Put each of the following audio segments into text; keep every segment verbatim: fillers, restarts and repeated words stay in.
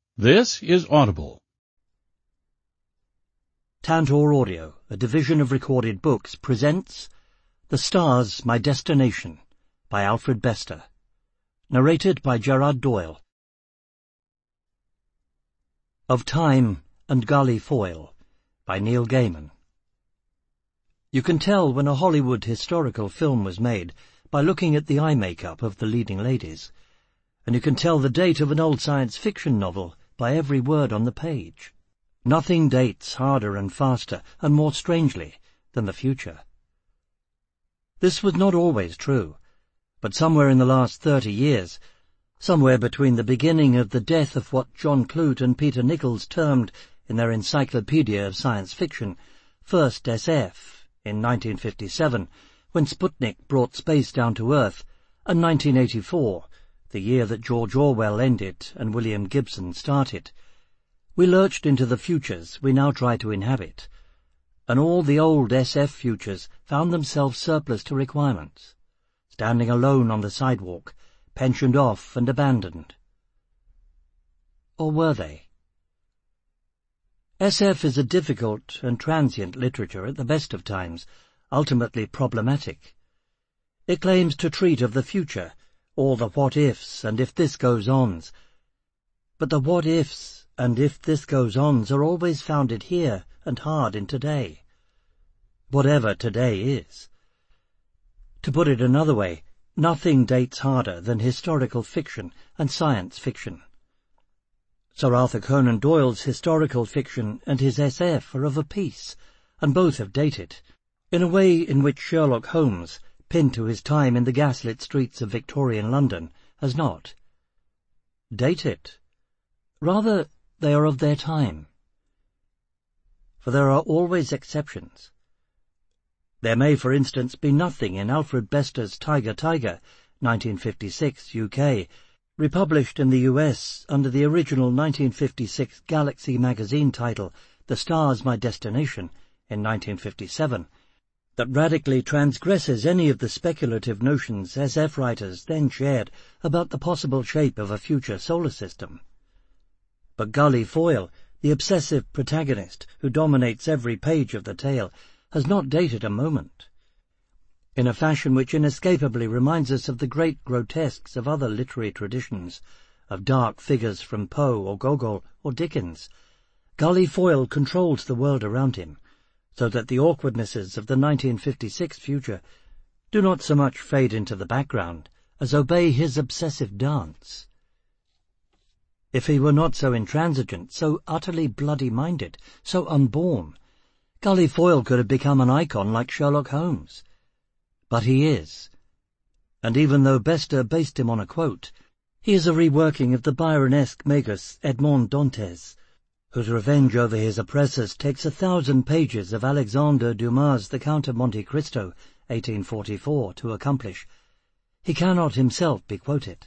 This is Audible. Tantor Audio, a division of Recorded Books, presents The Stars, My Destination by Alfred Bester. Narrated by Gerard Doyle. Of Time and Gully Foyle by Neil Gaiman. You can tell when a Hollywood historical film was made by looking at the eye makeup of the leading ladies, and you can tell the date of an old science fiction novel by every word on the page. Nothing dates harder and faster and more strangely than the future. This was not always true, but somewhere in the last thirty years, somewhere between the beginning of the death of what John Clute and Peter Nichols termed in their Encyclopedia of Science Fiction first S F in nineteen fifty-seven, when Sputnik brought space down to Earth, and nineteen eighty-four, the year that George Orwell ended and William Gibson started, we lurched into the futures we now try to inhabit, and all the old S F futures found themselves surplus to requirements, standing alone on the sidewalk, pensioned off and abandoned. Or were they? S F is a difficult and transient literature at the best of times, ultimately problematic. It claims to treat of the future, all the what-ifs and if-this-goes-ons. But the what-ifs and if-this-goes-ons are always founded here and hard in today. Whatever today is. To put it another way, nothing dates harder than historical fiction and science fiction. Sir Arthur Conan Doyle's historical fiction and his S F are of a piece, and both have dated, in a way in which Sherlock Holmes, pinned to his time in the gaslit streets of Victorian London, has not. Dated. Rather, they are of their time. For there are always exceptions. There may, for instance, be nothing in Alfred Bester's Tiger Tiger, nineteen fifty-six, U K, republished in the U S under the original nineteen fifty-six Galaxy magazine title The Stars, My Destination, in nineteen fifty-seven, that radically transgresses any of the speculative notions S F writers then shared about the possible shape of a future solar system. But Gully Foyle, the obsessive protagonist who dominates every page of the tale, has not dated a moment, in a fashion which inescapably reminds us of the great grotesques of other literary traditions, of dark figures from Poe or Gogol or Dickens. Gully Foyle controls the world around him, so that the awkwardnesses of the nineteen fifty-six future do not so much fade into the background as obey his obsessive dance. If he were not so intransigent, so utterly bloody-minded, so unborn, Gully Foyle could have become an icon like Sherlock Holmes. But he is. And even though Bester based him on a quote, he is a reworking of the Byronesque magus Edmond Dantes, whose revenge over his oppressors takes a thousand pages of Alexandre Dumas' The Count of Monte Cristo, eighteen forty-four, to accomplish. He cannot himself be quoted.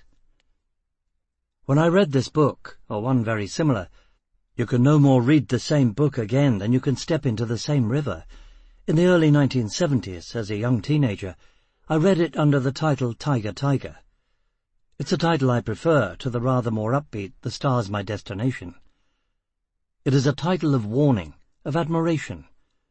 When I read this book, or one very similar, you can no more read the same book again than you can step into the same river. In the early nineteen seventies, as a young teenager, I read it under the title Tiger Tiger. It's a title I prefer to the rather more upbeat The Stars, My Destination. It is a title of warning, of admiration.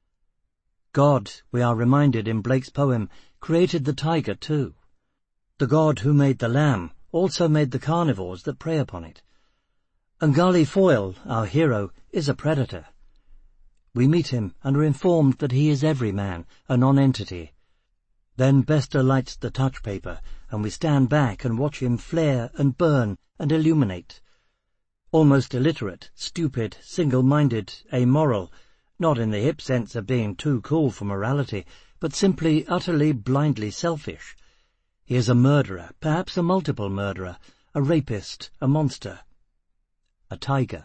God, we are reminded in Blake's poem, created the tiger too. The God who made the lamb also made the carnivores that prey upon it. And Gully Foyle, our hero, is a predator. We meet him and are informed that he is every man, a non-entity. Then Bester lights the touch paper, and we stand back and watch him flare and burn and illuminate. Almost illiterate, stupid, single-minded, amoral, not in the hip sense of being too cool for morality, but simply utterly blindly selfish. He is a murderer, perhaps a multiple murderer, a rapist, a monster, a tiger.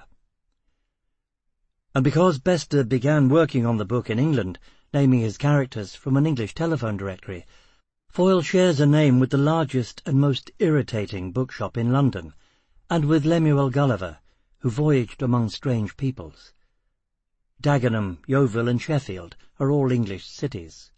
And because Bester began working on the book in England, naming his characters from an English telephone directory, Foyle shares a name with the largest and most irritating bookshop in London, and with Lemuel Gulliver, who voyaged among strange peoples. Dagenham, Yeovil and Sheffield are all English cities.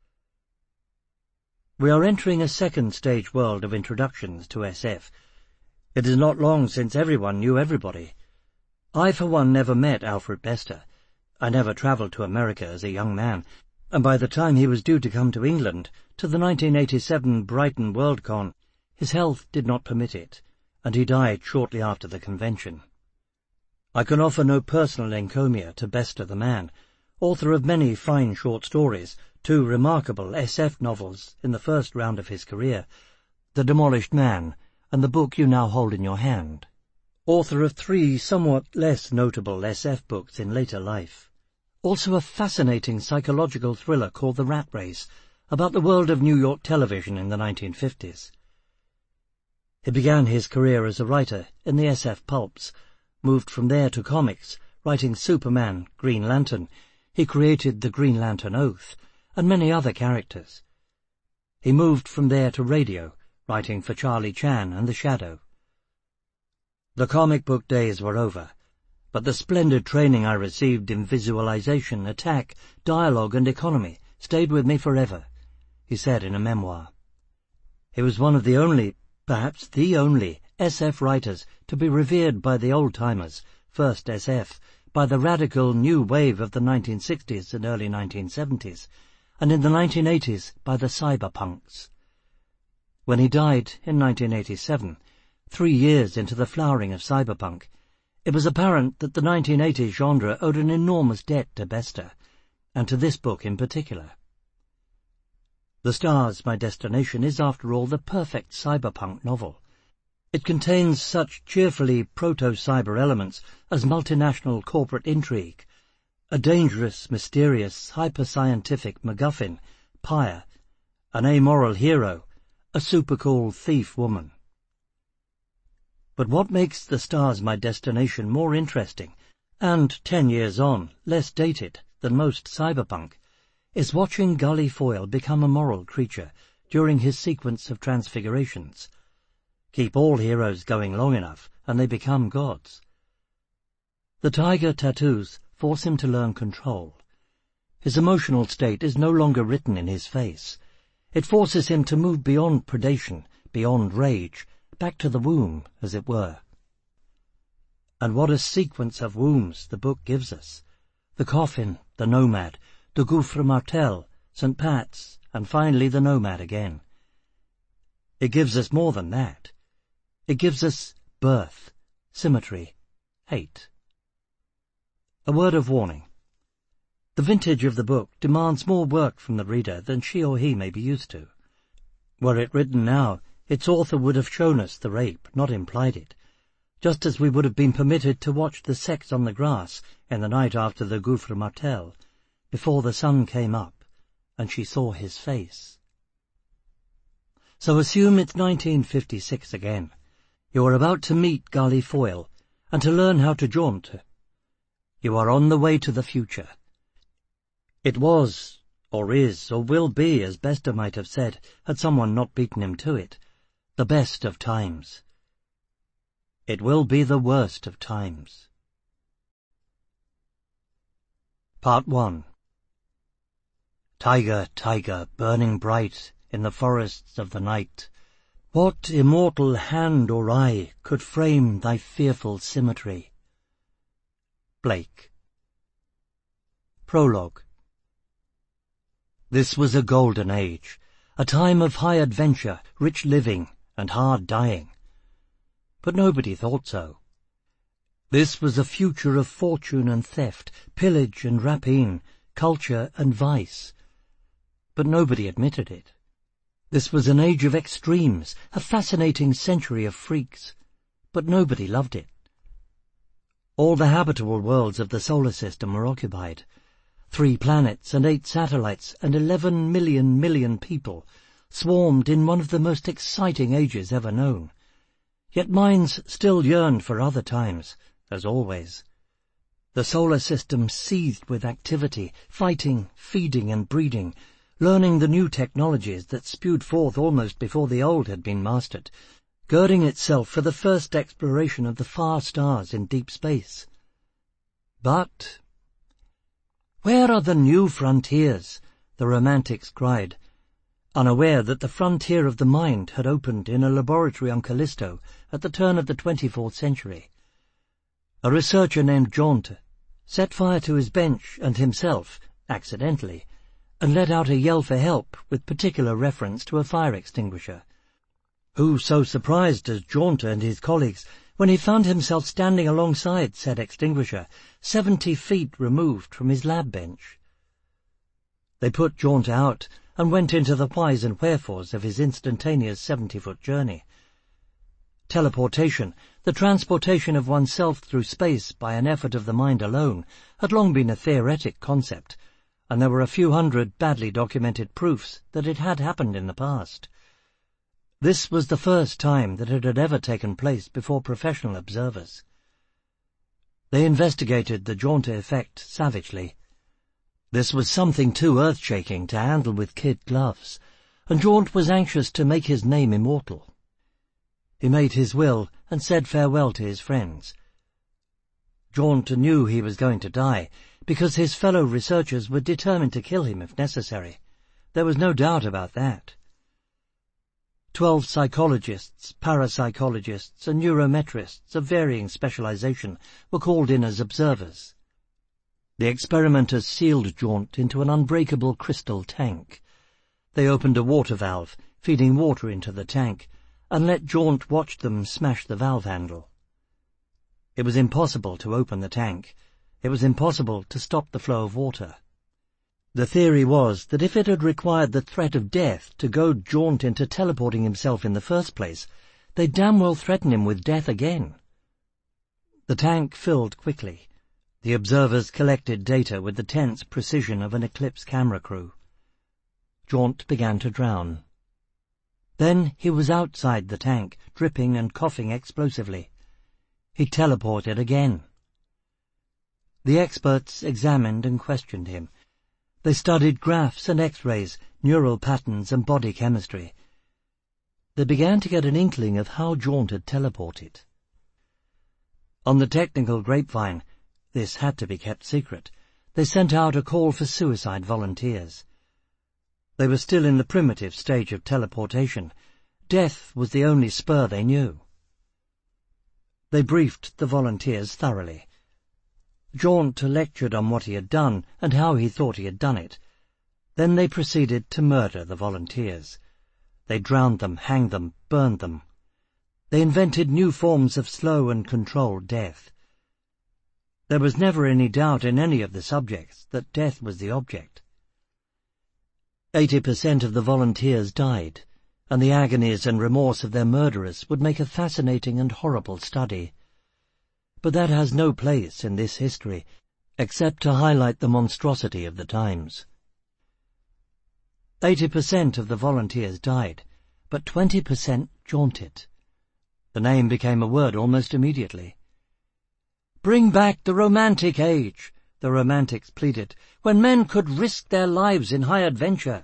We are entering a second stage world of introductions to S F. It is not long since everyone knew everybody. I, for one, never met Alfred Bester. I never travelled to America as a young man, and by the time he was due to come to England, to the nineteen eighty-seven Brighton Worldcon, his health did not permit it, and he died shortly after the convention. I can offer no personal encomia to Bester the man, author of many fine short stories, two remarkable S F novels in the first round of his career, The Demolished Man and the book you now hold in your hand, author of three somewhat less notable S F books in later life. Also a fascinating psychological thriller called The Rat Race, about the world of New York television in the nineteen fifties. He began his career as a writer in the S F pulps, moved from there to comics, writing Superman, Green Lantern. He created the Green Lantern Oath, and many other characters. He moved from there to radio, writing for Charlie Chan and The Shadow. The comic book days were over, but the splendid training I received in visualization, attack, dialogue and economy stayed with me forever, he said in a memoir. He was one of the only, perhaps the only, S F writers to be revered by the old-timers, first S F, by the radical new wave of the nineteen sixties and early nineteen seventies, and in the nineteen eighties by the cyberpunks. When he died in nineteen eighty-seven, three years into the flowering of cyberpunk, it was apparent that the nineteen eighties genre owed an enormous debt to Bester, and to this book in particular. The Stars, My Destination is, after all, the perfect cyberpunk novel. It contains such cheerfully proto-cyber elements as multinational corporate intrigue, a dangerous, mysterious, hyper-scientific MacGuffin, pyre, an amoral hero, a super-cool thief woman. But what makes The Stars, My Destination more interesting, and, ten years on, less dated than most cyberpunk, is watching Gully Foyle become a moral creature during his sequence of transfigurations. Keep all heroes going long enough, and they become gods. The tiger tattoos force him to learn control. His emotional state is no longer written in his face. It forces him to move beyond predation, beyond rage, back to the womb, as it were. And what a sequence of wombs the book gives us. The coffin, the nomad, the Gouffre Martel, Saint Pat's, and finally the nomad again. It gives us more than that. It gives us birth, symmetry, hate. A word of warning. The vintage of the book demands more work from the reader than she or he may be used to. Were it written now, its author would have shown us the rape, not implied it, just as we would have been permitted to watch the sex on the grass in the night after the Gouffre Martel, before the sun came up and she saw his face. So assume it's nineteen fifty-six again. You are about to meet Gully Foyle, and to learn how to jaunt. You are on the way to the future. It was, or is, or will be, as Bester might have said, had someone not beaten him to it, the best of times. It will be the worst of times. Part one. Tiger, tiger, burning bright in the forests of the night, what immortal hand or eye could frame thy fearful symmetry? Blake. Prologue. This was a golden age, a time of high adventure, rich living, and hard dying. But nobody thought so. This was a future of fortune and theft, pillage and rapine, culture and vice. But nobody admitted it. This was an age of extremes, a fascinating century of freaks, but nobody loved it. All the habitable worlds of the solar system were occupied. Three planets and eight satellites and eleven million million people swarmed in one of the most exciting ages ever known. Yet minds still yearned for other times, as always. The solar system seethed with activity, fighting, feeding and breeding, learning the new technologies that spewed forth almost before the old had been mastered, girding itself for the first exploration of the far stars in deep space. But where are the new frontiers? The romantics cried, unaware that the frontier of the mind had opened in a laboratory on Callisto at the turn of the twenty-fourth century. A researcher named Jaunt set fire to his bench and himself, accidentally, and let out a yell for help with particular reference to a fire extinguisher. Who so surprised as Jaunt and his colleagues when he found himself standing alongside said extinguisher, seventy feet removed from his lab bench? They put Jaunt out and went into the whys and wherefores of his instantaneous seventy-foot journey. Teleportation, the transportation of oneself through space by an effort of the mind alone, had long been a theoretic concept, and there were a few hundred badly documented proofs that it had happened in the past. This was the first time that it had ever taken place before professional observers. They investigated the Jaunt effect savagely. This was something too earth-shaking to handle with kid gloves, and Jaunt was anxious to make his name immortal. He made his will and said farewell to his friends. Jaunt knew he was going to die, because his fellow researchers were determined to kill him if necessary. There was no doubt about that. Twelve psychologists, parapsychologists, and neurometrists of varying specialization were called in as observers. The experimenters sealed Jaunt into an unbreakable crystal tank. They opened a water valve, feeding water into the tank, and let Jaunt watch them smash the valve handle. It was impossible to open the tank. It was impossible to stop the flow of water. The theory was that if it had required the threat of death to goad Jaunt into teleporting himself in the first place, they'd damn well threaten him with death again. The tank filled quickly. The observers collected data with the tense precision of an Eclipse camera crew. Jaunt began to drown. Then he was outside the tank, dripping and coughing explosively. He teleported again. The experts examined and questioned him. They studied graphs and X-rays, neural patterns and body chemistry. They began to get an inkling of how Jaunt had teleported. On the technical grapevine, this had to be kept secret, they sent out a call for suicide volunteers. They were still in the primitive stage of teleportation. Death was the only spur they knew. They briefed the volunteers thoroughly. Jaunt lectured on what he had done and how he thought he had done it. Then they proceeded to murder the volunteers. They drowned them, hanged them, burned them. They invented new forms of slow and controlled death. There was never any doubt in any of the subjects that death was the object. Eighty percent of the volunteers died, and the agonies and remorse of their murderers would make a fascinating and horrible study. But that has no place in this history, except to highlight the monstrosity of the times. Eighty percent of the volunteers died, but twenty percent jaunted. The name became a word almost immediately. "Bring back the Romantic Age," the Romantics pleaded, "when men could risk their lives in high adventure."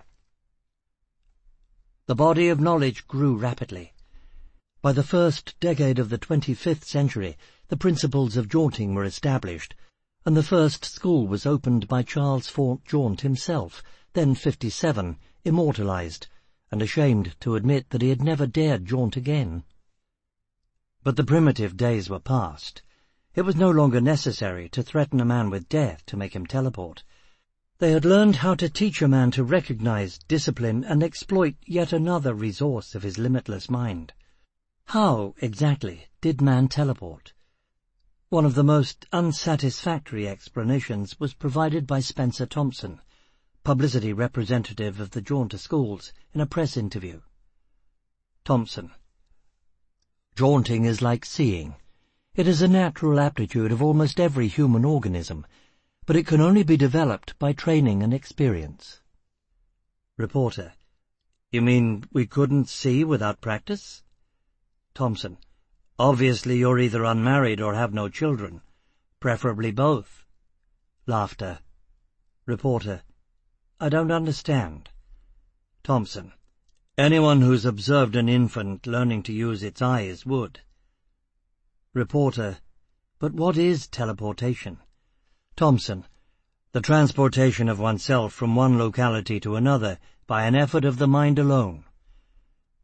The body of knowledge grew rapidly. By the first decade of the twenty-fifth century, the principles of jaunting were established, and the first school was opened by Charles Fort Jaunt himself, then fifty-seven, immortalized, and ashamed to admit that he had never dared jaunt again. But the primitive days were past. It was no longer necessary to threaten a man with death to make him teleport. They had learned how to teach a man to recognize, discipline, and exploit yet another resource of his limitless mind. How, exactly, did man teleport? One of the most unsatisfactory explanations was provided by Spencer Thompson, publicity representative of the Jaunter schools, in a press interview. Thompson: Jaunting is like seeing. It is a natural aptitude of almost every human organism, but it can only be developed by training and experience. Reporter: You mean we couldn't see without practice? Thompson: Obviously you're either unmarried or have no children, preferably both. Laughter. Reporter: I don't understand. Thompson: Anyone who's observed an infant learning to use its eyes would. Reporter: But what is teleportation? Thompson: The transportation of oneself from one locality to another by an effort of the mind alone.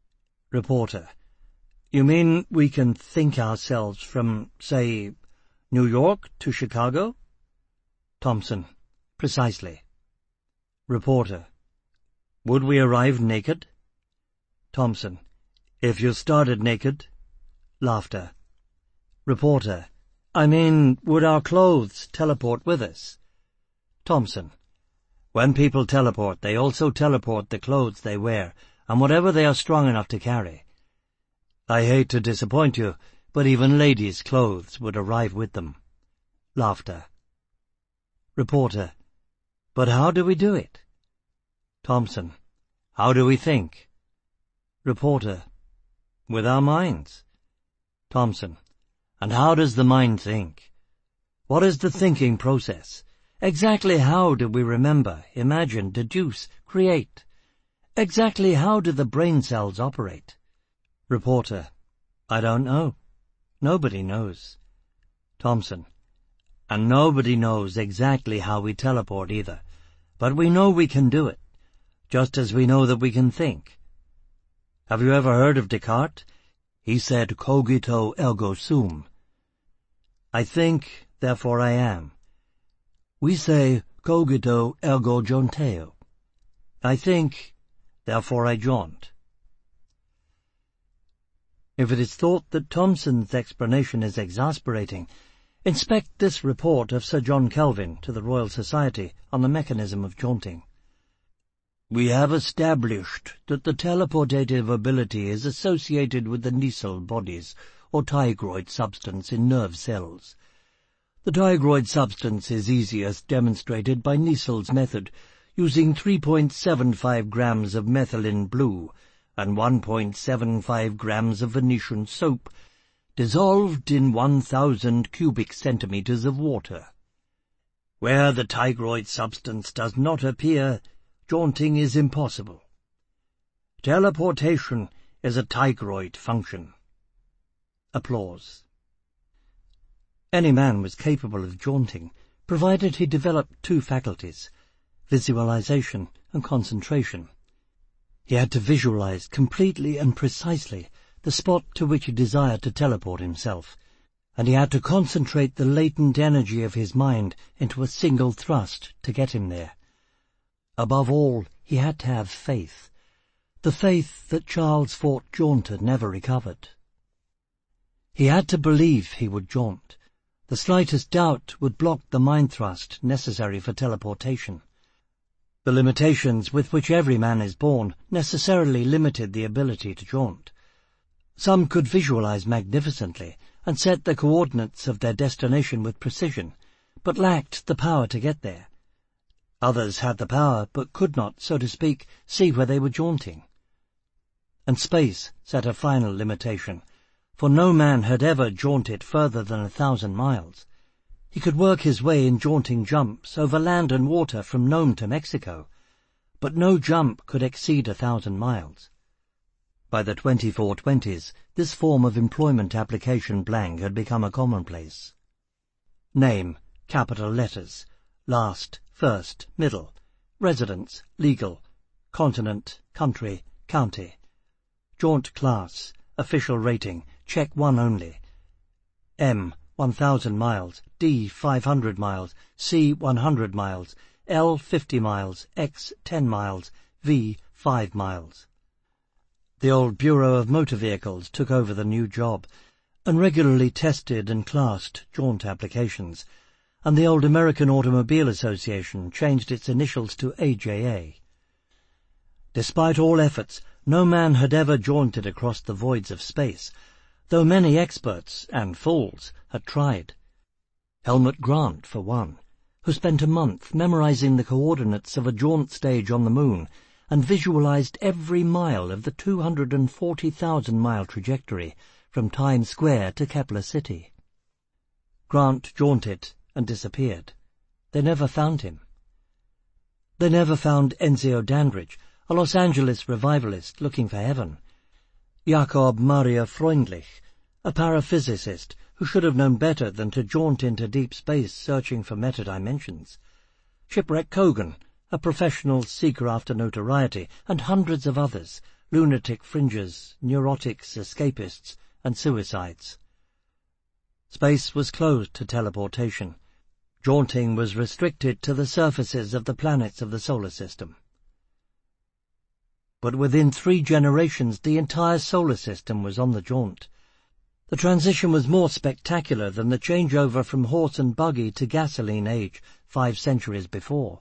Reporter: You mean we can think ourselves from, say, New York to Chicago? Thompson. Precisely. Reporter. Would we arrive naked? Thompson. If you started naked. Laughter. Reporter. I mean, would our clothes teleport with us? Thompson. When people teleport, they also teleport the clothes they wear, and whatever they are strong enough to carry. I hate to disappoint you, but even ladies' clothes would arrive with them. Laughter. Reporter. But how do we do it? Thompson. How do we think? Reporter. With our minds. Thompson. And how does the mind think? What is the thinking process? Exactly how do we remember, imagine, deduce, create? Exactly how do the brain cells operate? Reporter. I don't know. Nobody knows. Thompson. And nobody knows exactly how we teleport either, but we know we can do it, just as we know that we can think. Have you ever heard of Descartes? He said, cogito ergo sum. I think, therefore I am. We say, cogito ergo jaunteo. I think, therefore I jaunt. If it is thought that Thomson's explanation is exasperating, inspect this report of Sir John Kelvin to the Royal Society on the mechanism of jaunting. We have established that the teleportative ability is associated with the Nissl bodies, or tigroid substance in nerve cells. The tigroid substance is easiest demonstrated by Nissl's method, using three point seven five grams of methylene blue and one point seven five grams of Venetian soap, dissolved in one thousand cubic centimeters of water. Where the tigroid substance does not appear, jaunting is impossible. Teleportation is a tigroid function. Applause. Any man was capable of jaunting, provided he developed two faculties, visualization and concentration. He had to visualize completely and precisely the spot to which he desired to teleport himself, and he had to concentrate the latent energy of his mind into a single thrust to get him there. Above all, he had to have faith, the faith that Charles Fort Jaunter never recovered. He had to believe he would jaunt. The slightest doubt would block the mind thrust necessary for teleportation. The limitations with which every man is born necessarily limited the ability to jaunt. Some could visualize magnificently and set the coordinates of their destination with precision, but lacked the power to get there. Others had the power, but could not, so to speak, see where they were jaunting. And space set a final limitation, for no man had ever jaunted further than a thousand miles. He could work his way in jaunting jumps over land and water from Nome to Mexico, but no jump could exceed a thousand miles. By the twenty-four twenties, this form of employment application blank had become a commonplace. Name, capital letters, last, first, middle, residence, legal, continent, country, county. Jaunt class, official rating, check one only. M, one thousand miles, D, five hundred miles, C, one hundred miles, L, fifty miles, X, ten miles, V, five miles. The old Bureau of Motor Vehicles took over the new job, and regularly tested and classed jaunt applications, and the old American Automobile Association changed its initials to A J A. Despite all efforts, no man had ever jaunted across the voids of space, though many experts, and fools, had tried. Helmut Grant, for one, who spent a month memorizing the coordinates of a jaunt stage on the moon and visualized every mile of the two hundred forty thousand mile trajectory from Times Square to Kepler City. Grant jaunted and disappeared. They never found him. They never found Enzio Dandridge, a Los Angeles revivalist looking for heaven. Jakob Maria Freundlich, a paraphysicist who should have known better than to jaunt into deep space searching for metadimensions. Shipwreck Kogan, a professional seeker after notoriety, and hundreds of others, lunatic fringers, neurotics, escapists, and suicides. Space was closed to teleportation. Jaunting was restricted to the surfaces of the planets of the solar system. But within three generations the entire solar system was on the jaunt. The transition was more spectacular than the changeover from horse and buggy to gasoline age five centuries before.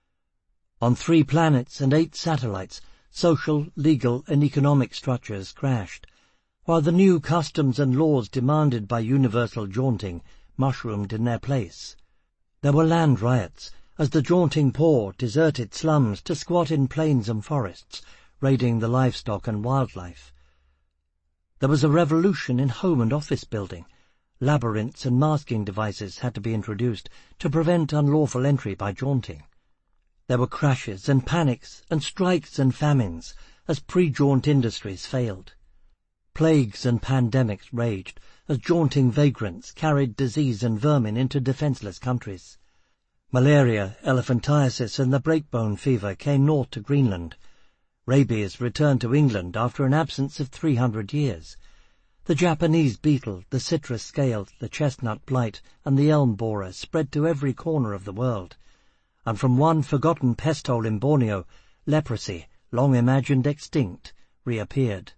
On three planets and eight satellites, social, legal and economic structures crashed, while the new customs and laws demanded by universal jaunting mushroomed in their place. There were land riots, as the jaunting poor deserted slums to squat in plains and forests, raiding the livestock and wildlife. There was a revolution in home and office building. Labyrinths and masking devices had to be introduced to prevent unlawful entry by jaunting. There were crashes and panics and strikes and famines as pre-jaunt industries failed. Plagues and pandemics raged as jaunting vagrants carried disease and vermin into defenseless countries. Malaria, elephantiasis and the breakbone fever came north to Greenland. Rabies returned to England after an absence of three hundred years. The Japanese beetle, the citrus scale, the chestnut blight, and the elm borer spread to every corner of the world. And from one forgotten pest hole in Borneo, leprosy, long imagined extinct, reappeared.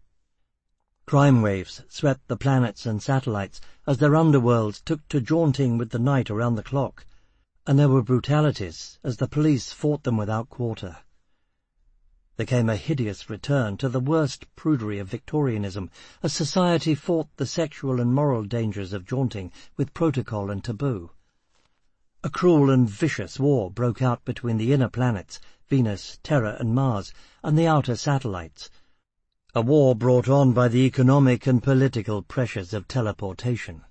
Crime waves swept the planets and satellites as their underworlds took to jaunting with the night around the clock, and there were brutalities as the police fought them without quarter. There came a hideous return to the worst prudery of Victorianism, as society fought the sexual and moral dangers of jaunting with protocol and taboo. A cruel and vicious war broke out between the inner planets, Venus, Terra and Mars, and the outer satellites, a war brought on by the economic and political pressures of teleportation.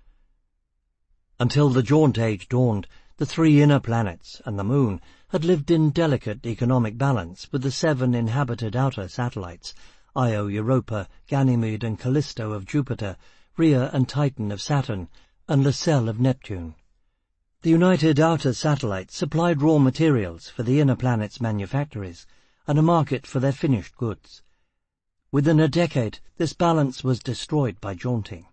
Until the jaunt age dawned, the three inner planets and the Moon had lived in delicate economic balance with the seven inhabited outer satellites, Io, Europa, Ganymede and Callisto of Jupiter, Rhea and Titan of Saturn, and Lassell of Neptune. The united outer satellites supplied raw materials for the inner planets' manufactories and a market for their finished goods. Within a decade, this balance was destroyed by jaunting.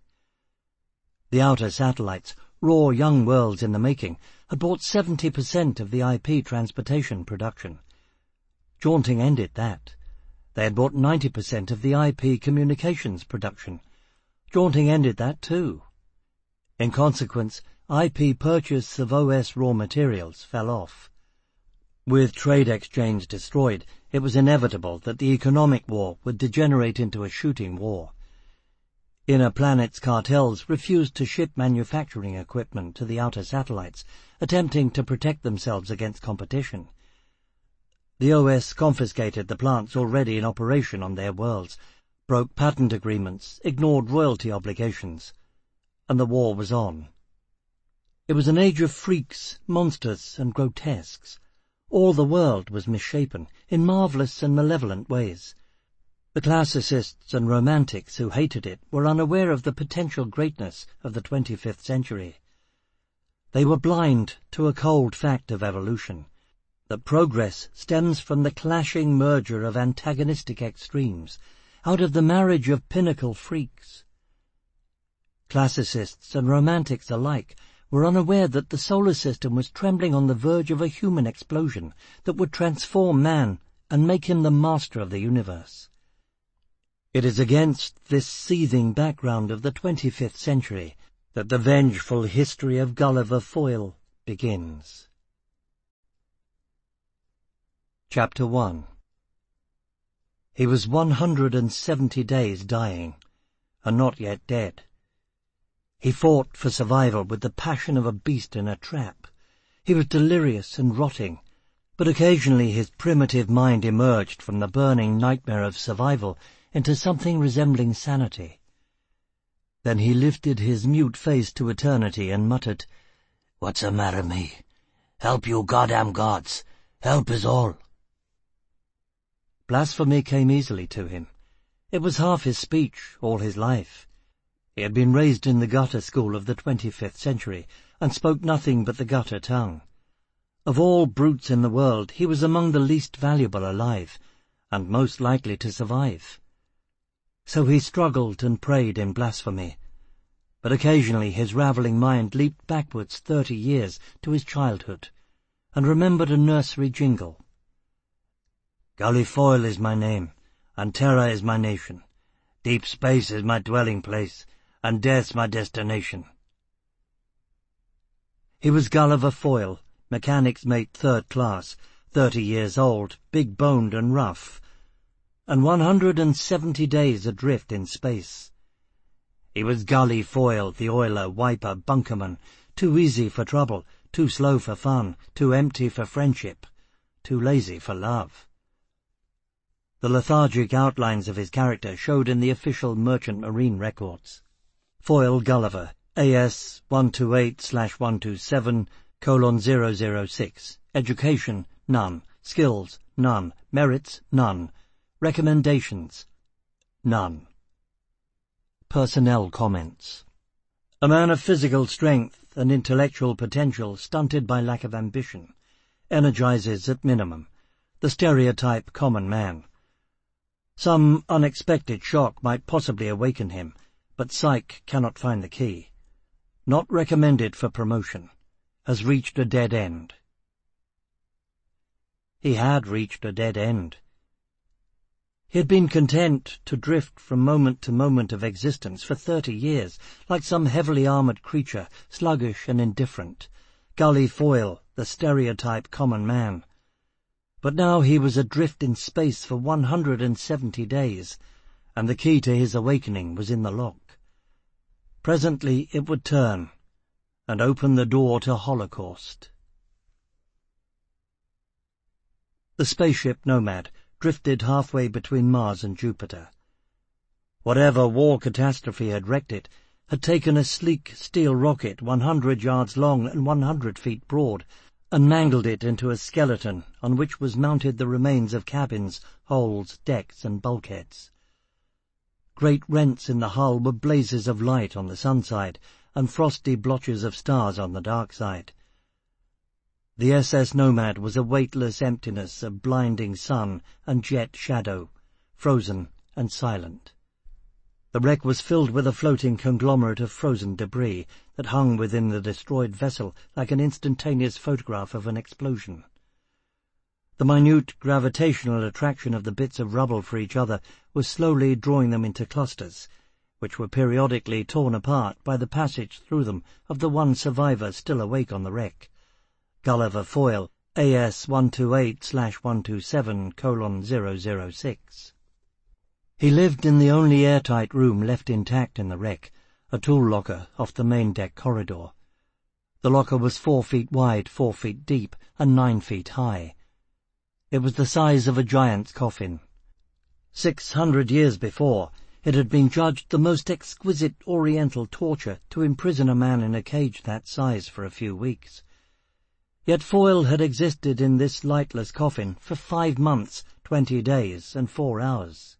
The outer satellites, raw young worlds in the making, had bought seventy percent of the I P transportation production. Jaunting ended that. They had bought ninety percent of the I P communications production. Jaunting ended that too. In consequence, I P purchase of O S raw materials fell off. With trade exchange destroyed, it was inevitable that the economic war would degenerate into a shooting war. Inner planets cartels refused to ship manufacturing equipment to the outer satellites, attempting to protect themselves against competition. The O S confiscated the plants already in operation on their worlds, broke patent agreements, ignored royalty obligations, and the war was on. It was an age of freaks, monsters, and grotesques. All the world was misshapen, in marvellous and malevolent ways. The classicists and romantics who hated it were unaware of the potential greatness of the twenty-fifth century. They were blind to a cold fact of evolution, that progress stems from the clashing merger of antagonistic extremes, out of the marriage of pinnacle freaks. Classicists and romantics alike were unaware that the solar system was trembling on the verge of a human explosion that would transform man and make him the master of the universe. It is against this seething background of the twenty-fifth century that the vengeful history of Gulliver Foyle begins. Chapter one. He was one hundred and seventy days dying, and not yet dead. He fought for survival with the passion of a beast in a trap. He was delirious and rotting, but occasionally his primitive mind emerged from the burning nightmare of survival into something resembling sanity. Then he lifted his mute face to eternity and muttered, "What's the matter me? Help, you goddamn gods! Help is all!" Blasphemy came easily to him. It was half his speech, all his life. He had been raised in the gutter school of the twenty-fifth century, and spoke nothing but the gutter tongue. Of all brutes in the world, he was among the least valuable alive, and most likely to survive. So he struggled and prayed in blasphemy. But occasionally his ravelling mind leaped backwards thirty years to his childhood, and remembered a nursery jingle. "Gully Foyle is my name, and terror is my nation. Deep space is my dwelling place, and death's my destination." He was Gulliver Foyle, mechanic's mate third class, thirty years old, big-boned and rough, and one hundred and seventy days adrift in space. He was Gully Foyle, the oiler, wiper, bunkerman, too easy for trouble, too slow for fun, too empty for friendship, too lazy for love. The lethargic outlines of his character showed in the official Merchant Marine records. Foyle Gulliver, A S one two eight slash one two seven colon zero zero six. Education, none. Skills, none. Merits, none. Recommendations, none. Personnel comments. A man of physical strength and intellectual potential stunted by lack of ambition, energizes at minimum, the stereotype common man. Some unexpected shock might possibly awaken him, but psych cannot find the key. Not recommended for promotion. Has reached a dead end. He had reached a dead end. He had been content to drift from moment to moment of existence for thirty years, like some heavily armoured creature, sluggish and indifferent. Gully Foyle, the stereotype common man. But now he was adrift in space for one hundred and seventy days, and the key to his awakening was in the lock. Presently it would turn, and open the door to Holocaust. The spaceship Nomad drifted halfway between Mars and Jupiter. Whatever war catastrophe had wrecked it had taken a sleek steel rocket one hundred yards long and one hundred feet broad, and mangled it into a skeleton on which was mounted the remains of cabins, holds, decks, and bulkheads. Great rents in the hull were blazes of light on the sun side, and frosty blotches of stars on the dark side. The S S Nomad was a weightless emptiness of blinding sun and jet shadow, frozen and silent. The wreck was filled with a floating conglomerate of frozen debris that hung within the destroyed vessel like an instantaneous photograph of an explosion. The minute gravitational attraction of the bits of rubble for each other was slowly drawing them into clusters, which were periodically torn apart by the passage through them of the one survivor still awake on the wreck. Gulliver Foyle, A S one two eight slash one two seven colon zero zero six. He lived in the only airtight room left intact in the wreck, a tool locker off the main deck corridor. The locker was four feet wide, four feet deep, and nine feet high. It was the size of a giant's coffin. Six hundred years before, it had been judged the most exquisite oriental torture to imprison a man in a cage that size for a few weeks. Yet Foyle had existed in this lightless coffin for five months, twenty days, and four hours.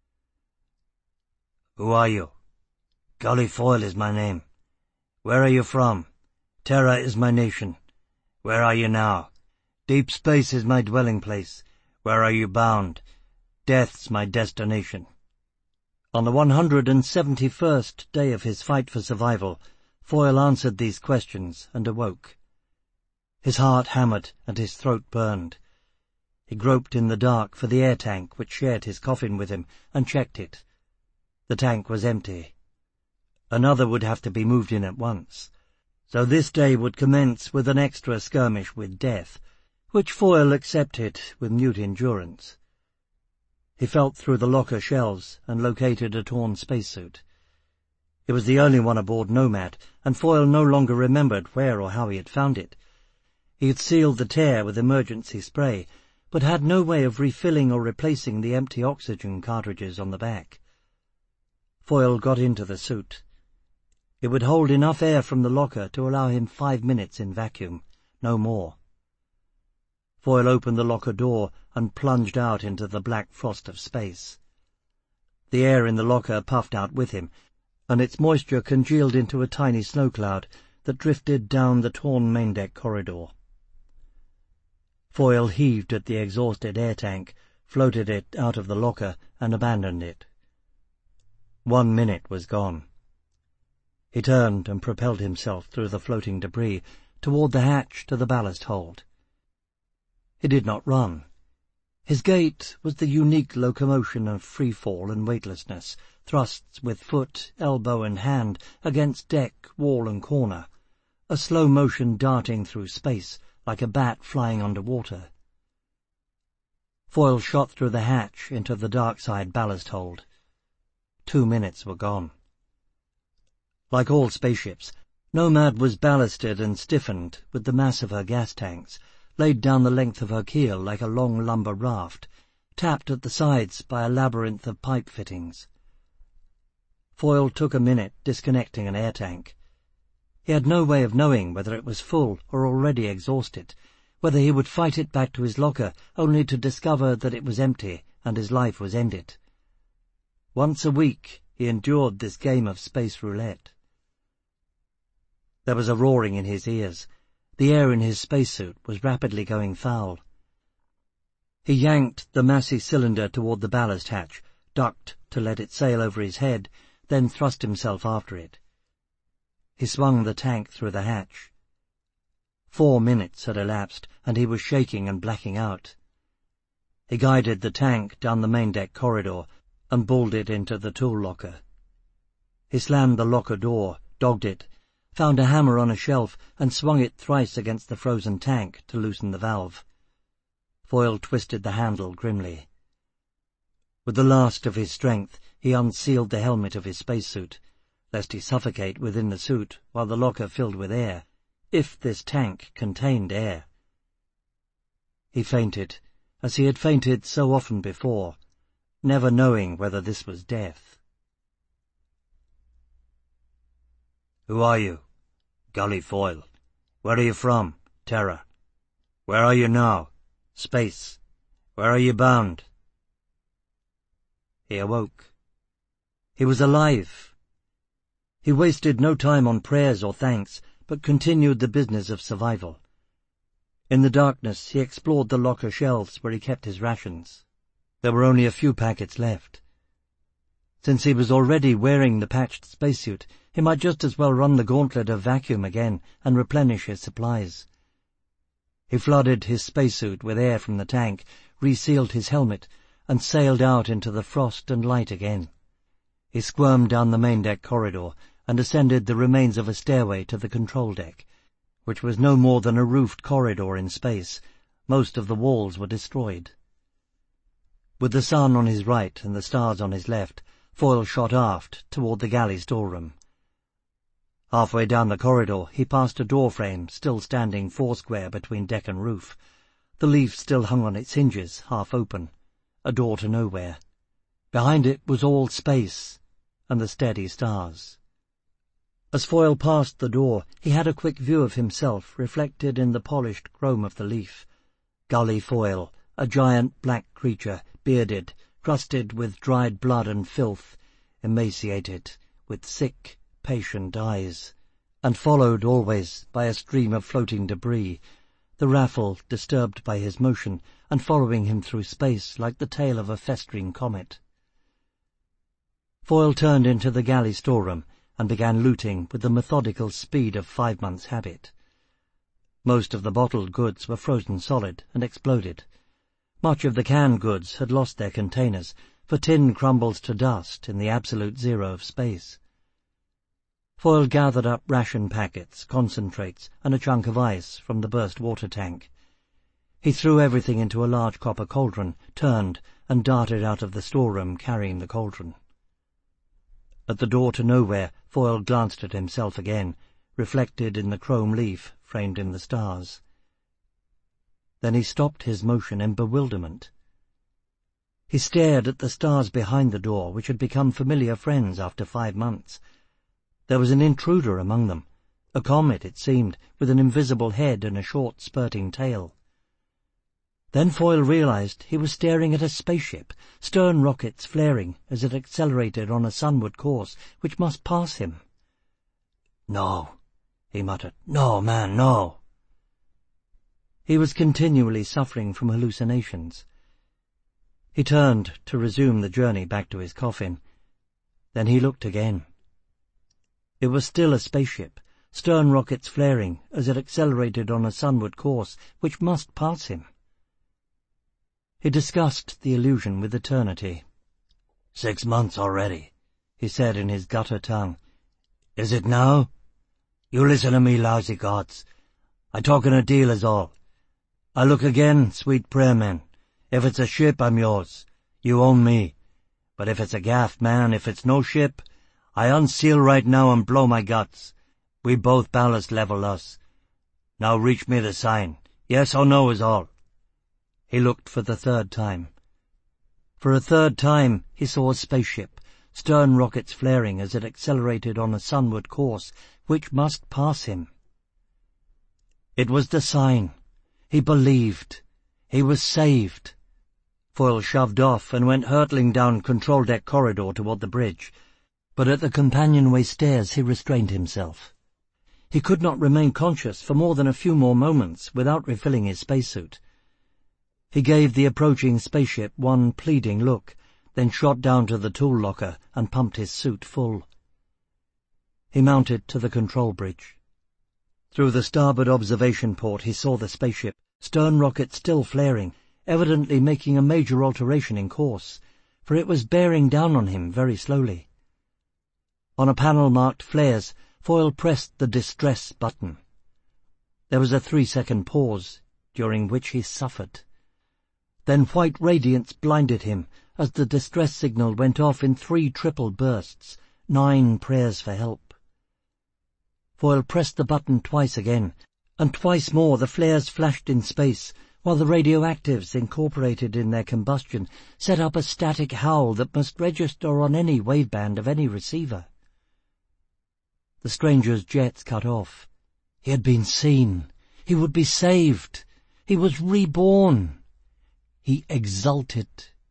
"Who are you?" "Gully Foyle is my name." "Where are you from?" "Terra is my nation." "Where are you now?" "Deep space is my dwelling place." "Where are you bound?" "Death's my destination." On the one hundred and seventy-first day of his fight for survival, Foyle answered these questions and awoke. His heart hammered and his throat burned. He groped in the dark for the air tank which shared his coffin with him and checked it. The tank was empty. Another would have to be moved in at once. So this day would commence with an extra skirmish with death, which Foyle accepted with mute endurance. He felt through the locker shelves and located a torn spacesuit. It was the only one aboard Nomad, and Foyle no longer remembered where or how he had found it. He had sealed the tear with emergency spray, but had no way of refilling or replacing the empty oxygen cartridges on the back. Foyle got into the suit. It would hold enough air from the locker to allow him five minutes in vacuum, no more. Foyle opened the locker door and plunged out into the black frost of space. The air in the locker puffed out with him, and its moisture congealed into a tiny snow cloud that drifted down the torn main-deck corridor. Foyle heaved at the exhausted air tank, floated it out of the locker, and abandoned it. One minute was gone. He turned and propelled himself through the floating debris toward the hatch to the ballast hold. He did not run. His gait was the unique locomotion of free fall and weightlessness, thrusts with foot, elbow, and hand against deck, wall, and corner, a slow motion darting through space like a bat flying under water. Foyle shot through the hatch into the dark side ballast hold. Two minutes were gone. Like all spaceships, Nomad was ballasted and stiffened with the mass of her gas tanks, laid down the length of her keel like a long lumber raft, tapped at the sides by a labyrinth of pipe fittings. Foyle took a minute disconnecting an air tank. He had no way of knowing whether it was full or already exhausted, whether he would fight it back to his locker only to discover that it was empty and his life was ended. Once a week he endured this game of space roulette. There was a roaring in his ears. The air in his spacesuit was rapidly going foul. He yanked the massy cylinder toward the ballast hatch, ducked to let it sail over his head, then thrust himself after it. He swung the tank through the hatch. Four minutes had elapsed, and he was shaking and blacking out. He guided the tank down the main deck corridor and balled it into the tool locker. He slammed the locker door, dogged it, found a hammer on a shelf, and swung it thrice against the frozen tank to loosen the valve. Foyle twisted the handle grimly. With the last of his strength, he unsealed the helmet of his spacesuit, lest he suffocate within the suit while the locker filled with air, if this tank contained air. He fainted, as he had fainted so often before, never knowing whether this was death. "Who are you?" "Gully Foyle." "Where are you from?" "Terra." "Where are you now?" "Space." "Where are you bound?" He awoke. He was alive. He wasted no time on prayers or thanks, but continued the business of survival. In the darkness he explored the locker shelves where he kept his rations. There were only a few packets left. Since he was already wearing the patched spacesuit, he might just as well run the gauntlet of vacuum again and replenish his supplies. He flooded his spacesuit with air from the tank, resealed his helmet, and sailed out into the frost and light again. He squirmed down the main deck corridor and ascended the remains of a stairway to the control deck, which was no more than a roofed corridor in space. Most of the walls were destroyed. With the sun on his right and the stars on his left, Foyle shot aft toward the galley storeroom. Halfway down the corridor he passed a doorframe still standing foursquare between deck and roof. The leaf still hung on its hinges, half open, a door to nowhere. Behind it was all space and the steady stars. As Foyle passed the door, he had a quick view of himself reflected in the polished chrome of the leaf. Gully Foyle, a giant black creature, bearded, crusted with dried blood and filth, emaciated, with sick, patient eyes, and followed always by a stream of floating debris, the raffle disturbed by his motion and following him through space like the tail of a festering comet. Foyle turned into the galley storeroom and began looting with the methodical speed of five months' habit. Most of the bottled goods were frozen solid and exploded. Much of the canned goods had lost their containers, for tin crumbles to dust in the absolute zero of space. Foyle gathered up ration packets, concentrates, and a chunk of ice from the burst water tank. He threw everything into a large copper cauldron, turned, and darted out of the storeroom carrying the cauldron. At the door to nowhere, Foyle glanced at himself again, reflected in the chrome leaf framed in the stars. Then he stopped his motion in bewilderment. He stared at the stars behind the door, which had become familiar friends after five months. There was an intruder among them, a comet, it seemed, with an invisible head and a short, spurting tail. Then Foyle realized he was staring at a spaceship, stern rockets flaring as it accelerated on a sunward course which must pass him. "No," he muttered. "No, man, no." He was continually suffering from hallucinations. He turned to resume the journey back to his coffin. Then he looked again. It was still a spaceship, stern rockets flaring as it accelerated on a sunward course which must pass him. He discussed the illusion with eternity. "Six months already," he said in his gutter tongue. "Is it now? You listen to me, lousy gods. I talk in a deal is all. I look again, sweet prayer men. If it's a ship, I'm yours. You own me. But if it's a gaff, man, if it's no ship, I unseal right now and blow my guts. We both ballast level us. Now reach me the sign. Yes or no is all." He looked for the third time. For a third time he saw a spaceship, stern rockets flaring as it accelerated on a sunward course which must pass him. It was the sign. He believed. He was saved. Foyle shoved off and went hurtling down control deck corridor toward the bridge, but at the companionway stairs he restrained himself. He could not remain conscious for more than a few more moments without refilling his spacesuit. He gave the approaching spaceship one pleading look, then shot down to the tool locker and pumped his suit full. He mounted to the control bridge. Through the starboard observation port he saw the spaceship, stern rocket still flaring, evidently making a major alteration in course, for it was bearing down on him very slowly. On a panel marked flares, Foyle pressed the distress button. There was a three-second pause, during which he suffered. Then white radiance blinded him as the distress signal went off in three triple bursts, nine prayers for help. Foyle pressed the button twice again, and twice more the flares flashed in space, while the radioactives incorporated in their combustion set up a static howl that must register on any waveband of any receiver. The stranger's jets cut off. He had been seen. He would be saved. He was reborn. He exulted.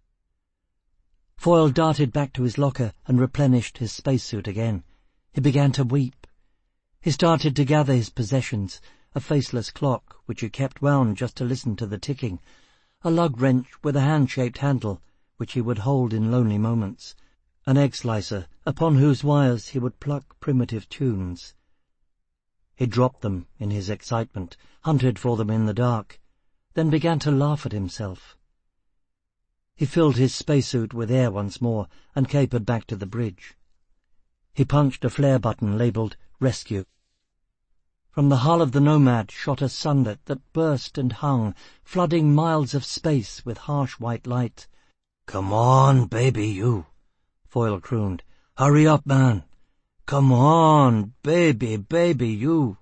Foyle darted back to his locker and replenished his spacesuit again. He began to weep. He started to gather his possessions, a faceless clock which he kept wound just to listen to the ticking, a lug wrench with a hand-shaped handle which he would hold in lonely moments, an egg slicer upon whose wires he would pluck primitive tunes. He dropped them in his excitement, hunted for them in the dark, then began to laugh at himself. He filled his spacesuit with air once more and capered back to the bridge. He punched a flare button labelled Rescue. From the hull of the Nomad shot a sunlet that burst and hung, flooding miles of space with harsh white light. "Come on, baby, you," Foyle crooned. "Hurry up, man. Come on, baby, baby, you."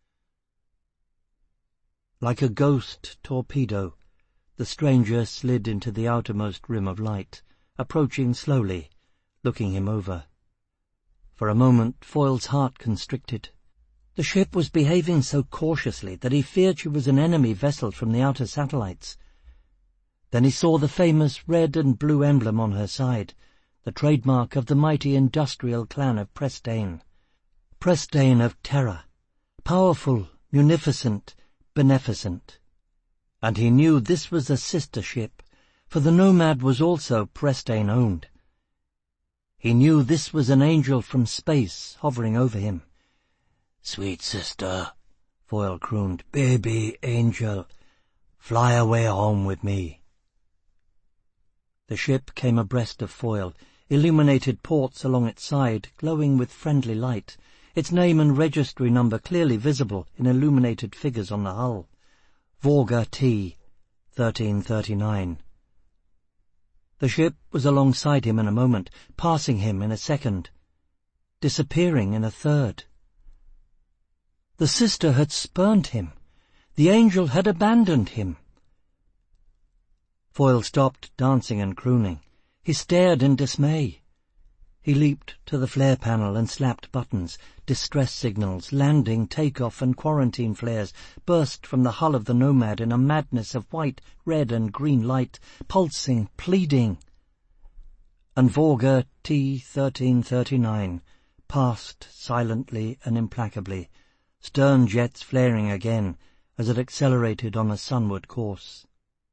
Like a ghost torpedo, the stranger slid into the outermost rim of light, approaching slowly, looking him over. For a moment Foyle's heart constricted. The ship was behaving so cautiously that he feared she was an enemy vessel from the outer satellites. Then he saw the famous red and blue emblem on her side, the trademark of the mighty industrial clan of Prestane. Prestane of terror, powerful, munificent, beneficent. And he knew this was a sister ship, for the Nomad was also Prestane-owned. He knew this was an angel from space hovering over him. "Sweet sister," Foyle crooned, "baby angel, fly away home with me." The ship came abreast of Foyle, illuminated ports along its side glowing with friendly light, its name and registry number clearly visible in illuminated figures on the hull. Vorga T, thirteen thirty-nine. The ship was alongside him in a moment, passing him in a second, disappearing in a third. The sister had spurned him. The angel had abandoned him. Foyle stopped dancing and crooning. He stared in dismay. He leaped to the flare panel and slapped buttons. Distress signals, landing, take-off and quarantine flares burst from the hull of the Nomad in a madness of white, red and green light, pulsing, pleading. And Vorga T thirteen thirty-nine passed silently and implacably, stern jets flaring again as it accelerated on a sunward course.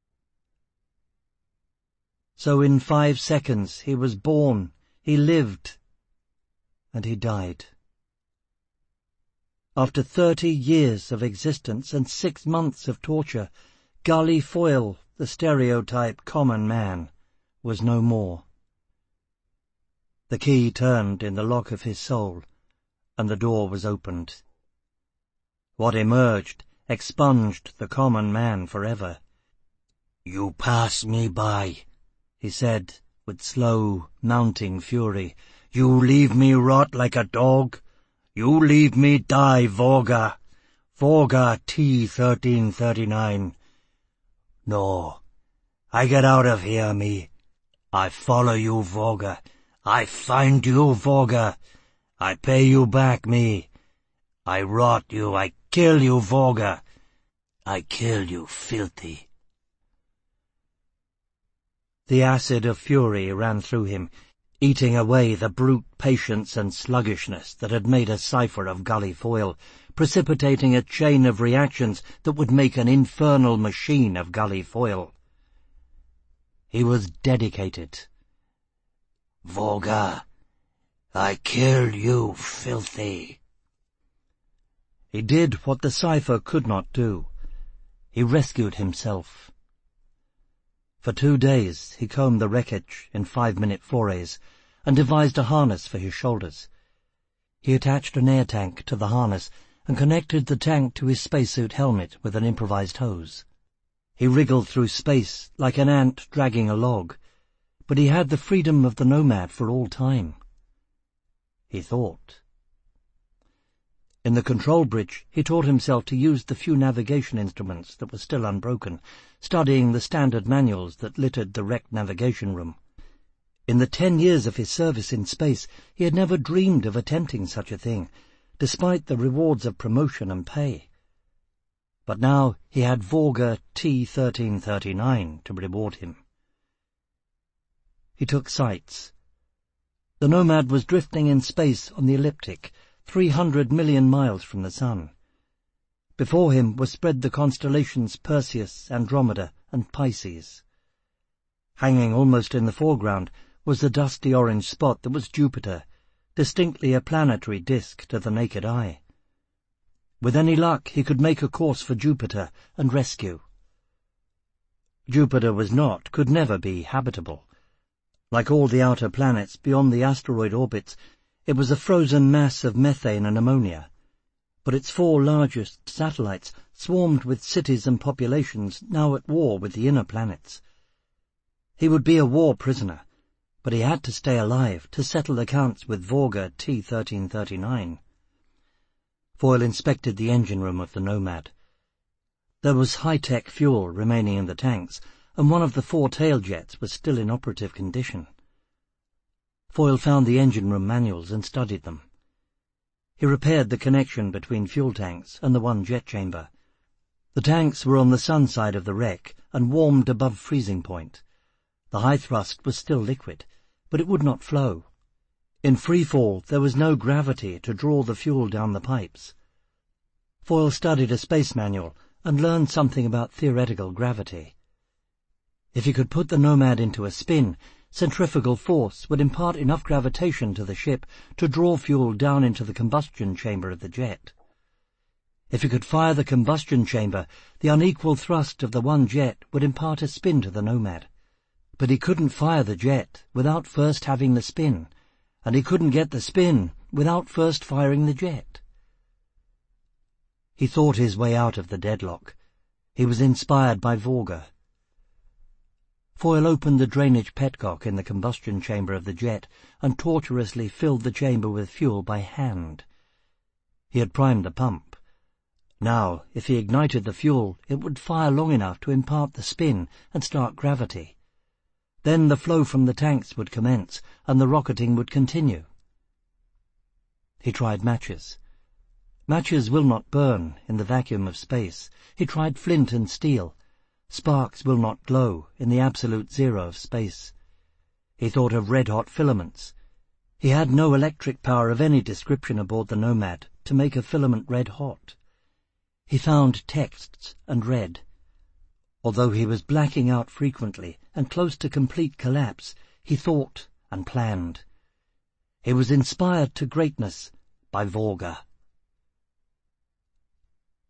So in five seconds he was born, he lived, and he died. After thirty years of existence and six months of torture, Gully Foyle, the stereotype common man, was no more. The key turned in the lock of his soul, and the door was opened. What emerged expunged the common man forever. "You pass me by," he said, with slow, mounting fury. "You leave me rot like a dog. You leave me die, Vorga. Vorga T thirteen thirty-nine. No, I get out of here, me. I follow you, Vorga. I find you, Vorga. I pay you back, me. I rot you, I kill you, Vorga. I kill you, filthy." The acid of fury ran through him, eating away the brute patience and sluggishness that had made a cipher of Gully Foyle, precipitating a chain of reactions that would make an infernal machine of Gully Foyle. He was dedicated. "Vorga, I kill you, filthy." He did what the cipher could not do. He rescued himself. For two days he combed the wreckage in five-minute forays and devised a harness for his shoulders. He attached an air tank to the harness and connected the tank to his spacesuit helmet with an improvised hose. He wriggled through space like an ant dragging a log, but he had the freedom of the nomad for all time. He thought. In the control bridge he taught himself to use the few navigation instruments that were still unbroken, studying the standard manuals that littered the wrecked navigation room. In the ten years of his service in space he had never dreamed of attempting such a thing, despite the rewards of promotion and pay. But now he had Vorga T thirteen thirty-nine to reward him. He took sights. The Nomad was drifting in space on the ecliptic, three hundred million miles from the sun. Before him were spread the constellations Perseus, Andromeda, and Pisces. Hanging almost in the foreground was the dusty orange spot that was Jupiter, distinctly a planetary disk to the naked eye. With any luck he could make a course for Jupiter and rescue. Jupiter was not, could never be, habitable. Like all the outer planets beyond the asteroid orbits, it was a frozen mass of methane and ammonia, but its four largest satellites swarmed with cities and populations now at war with the inner planets. He would be a war prisoner, but he had to stay alive to settle accounts with Vorga T thirteen thirty-nine. Foyle inspected the engine room of the Nomad. There was high-tech fuel remaining in the tanks, and one of the four tail jets was still in operative condition. Foyle found the engine room manuals and studied them. He repaired the connection between fuel tanks and the one jet chamber. The tanks were on the sun side of the wreck and warmed above freezing point. The high thrust was still liquid, but it would not flow. In free fall there was no gravity to draw the fuel down the pipes. Foyle studied a space manual and learned something about theoretical gravity. If he could put the Nomad into a spin, centrifugal force would impart enough gravitation to the ship to draw fuel down into the combustion chamber of the jet. If he could fire the combustion chamber, the unequal thrust of the one jet would impart a spin to the Nomad. But he couldn't fire the jet without first having the spin, and he couldn't get the spin without first firing the jet. He thought his way out of the deadlock. He was inspired by Vorga. Foyle opened the drainage petcock in the combustion chamber of the jet and tortuously filled the chamber with fuel by hand. He had primed the pump. Now, if he ignited the fuel, it would fire long enough to impart the spin and start gravity. Then the flow from the tanks would commence, and the rocketing would continue. He tried matches. Matches will not burn in the vacuum of space. He tried flint and steel. Sparks will not glow in the absolute zero of space. He thought of red-hot filaments. He had no electric power of any description aboard the Nomad to make a filament red-hot. He found texts and read. Although he was blacking out frequently and close to complete collapse, he thought and planned. He was inspired to greatness by Vorga.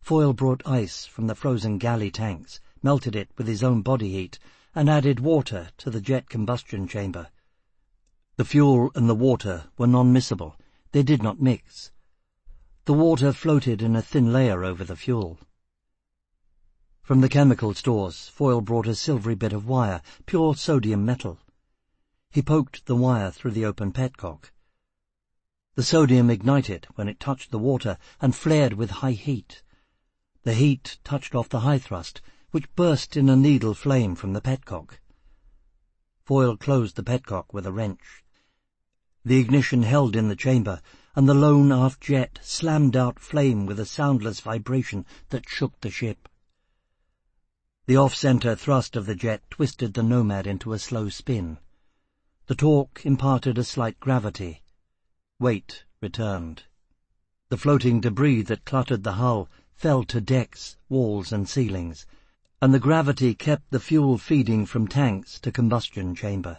Foyle brought ice from the frozen galley tanks, melted it with his own body heat, and added water to the jet combustion chamber. The fuel and the water were non-miscible. They did not mix. The water floated in a thin layer over the fuel. From the chemical stores, Foyle brought a silvery bit of wire, pure sodium metal. He poked the wire through the open petcock. The sodium ignited when it touched the water and flared with high heat. The heat touched off the high thrust, which burst in a needle flame from the petcock. Foyle closed the petcock with a wrench. The ignition held in the chamber, and the lone aft jet slammed out flame with a soundless vibration that shook the ship. The off-center thrust of the jet twisted the Nomad into a slow spin. The torque imparted a slight gravity. Weight returned. The floating debris that cluttered the hull fell to decks, walls and ceilings, and the gravity kept the fuel feeding from tanks to combustion chamber.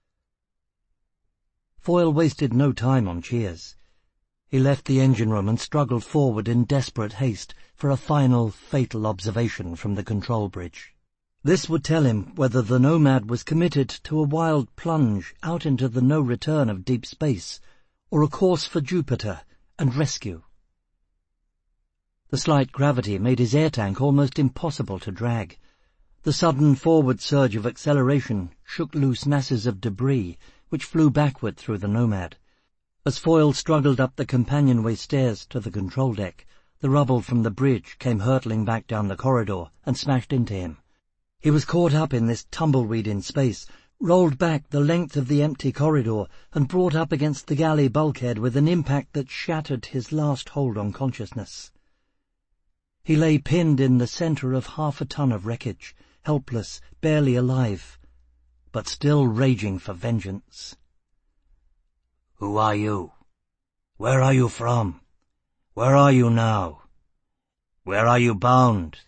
Foyle wasted no time on cheers. He left the engine room and struggled forward in desperate haste for a final, fatal observation from the control bridge. This would tell him whether the Nomad was committed to a wild plunge out into the no-return of deep space, or a course for Jupiter and rescue. The slight gravity made his air tank almost impossible to drag. The sudden forward surge of acceleration shook loose masses of debris, which flew backward through the Nomad. As Foyle struggled up the companionway stairs to the control deck, the rubble from the bridge came hurtling back down the corridor and smashed into him. He was caught up in this tumbleweed in space, rolled back the length of the empty corridor, and brought up against the galley bulkhead with an impact that shattered his last hold on consciousness. He lay pinned in the centre of half a ton of wreckage, helpless, barely alive, but still raging for vengeance. "Who are you? Where are you from? Where are you now? Where are you bound?"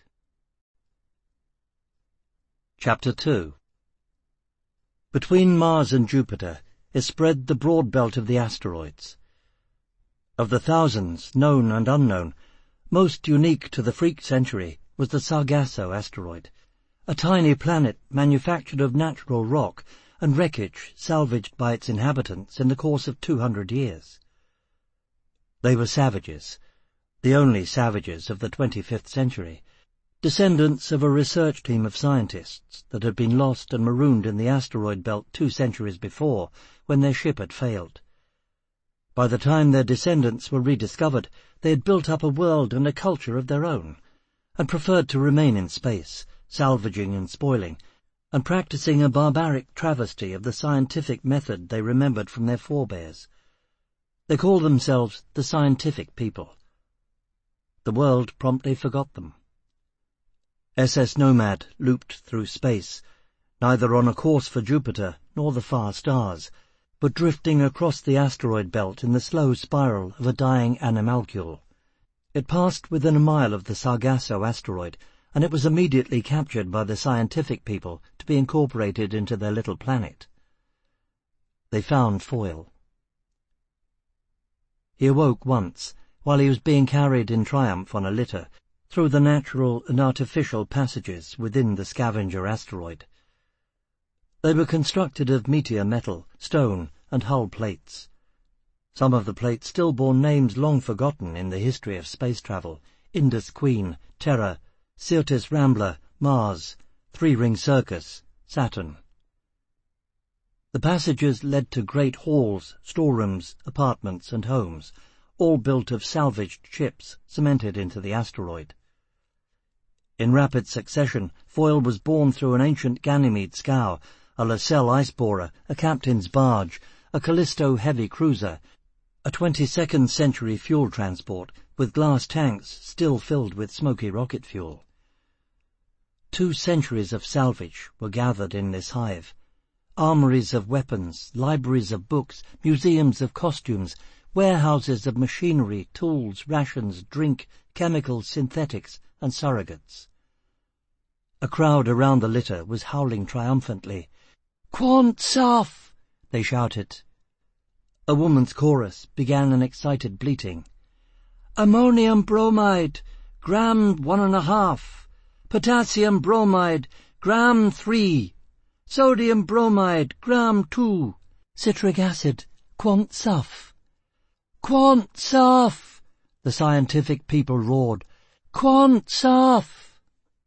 Chapter two. Between Mars and Jupiter is spread the broad belt of the asteroids. Of the thousands, known and unknown, most unique to the freak century was the Sargasso asteroid, a tiny planet manufactured of natural rock and wreckage salvaged by its inhabitants in the course of two hundred years. They were savages, the only savages of the twenty-fifth century, descendants of a research team of scientists that had been lost and marooned in the asteroid belt two centuries before, when their ship had failed. By the time their descendants were rediscovered, they had built up a world and a culture of their own, and preferred to remain in space, salvaging and spoiling, and practicing a barbaric travesty of the scientific method they remembered from their forebears. They called themselves the scientific people. The world promptly forgot them. S S Nomad looped through space, neither on a course for Jupiter nor the far stars, but drifting across the asteroid belt in the slow spiral of a dying animalcule. It passed within a mile of the Sargasso asteroid, and it was immediately captured by the scientific people to be incorporated into their little planet. They found Foyle. He awoke once, while he was being carried in triumph on a litter, through the natural and artificial passages within the scavenger asteroid. They were constructed of meteor metal, stone, and hull plates. Some of the plates still bore names long forgotten in the history of space travel: Indus Queen, Terra, Syrtis Rambler, Mars, Three-Ring Circus, Saturn. The passages led to great halls, storerooms, apartments, and homes, all built of salvaged ships cemented into the asteroid. In rapid succession, Foyle was borne through an ancient Ganymede scow, a Lassell ice-borer, a captain's barge, a Callisto heavy cruiser, a twenty-second century fuel transport with glass tanks still filled with smoky rocket fuel. Two centuries of salvage were gathered in this hive. Armories of weapons, libraries of books, museums of costumes, warehouses of machinery, tools, rations, drink, chemicals, synthetics, and surrogates. A crowd around the litter was howling triumphantly. "Quant Saf!" they shouted. A woman's chorus began an excited bleating. "Ammonium bromide! gram one and a half. Potassium bromide, gram three. Sodium bromide, gram two. Citric acid, quant suff. Quant suff! The scientific people roared. Quant suff!